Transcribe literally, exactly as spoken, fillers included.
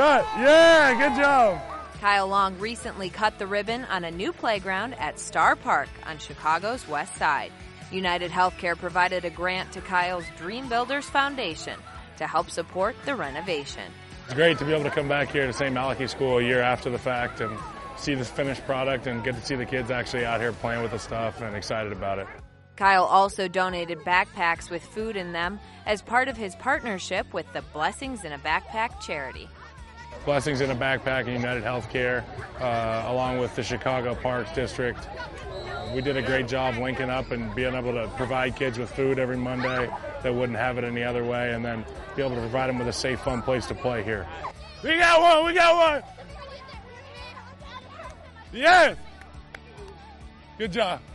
Cut. Yeah, good job. Kyle Long recently cut the ribbon on a new playground at Star Park on Chicago's west side. United Healthcare provided a grant to Kyle's Dream Builders Foundation to help support the renovation. It's great to be able to come back here to Saint Malachy School a year after the fact and see this finished product and get to see the kids actually out here playing with the stuff and excited about it. Kyle also donated backpacks with food in them as part of his partnership with the Blessings in a Backpack charity. Blessings in a Backpack and United Healthcare, uh, along with the Chicago Parks District. We did a great job linking up and being able to provide kids with food every Monday that wouldn't have it any other way, and then be able to provide them with a safe, fun place to play here. We got one, we got one! Yes! Good job.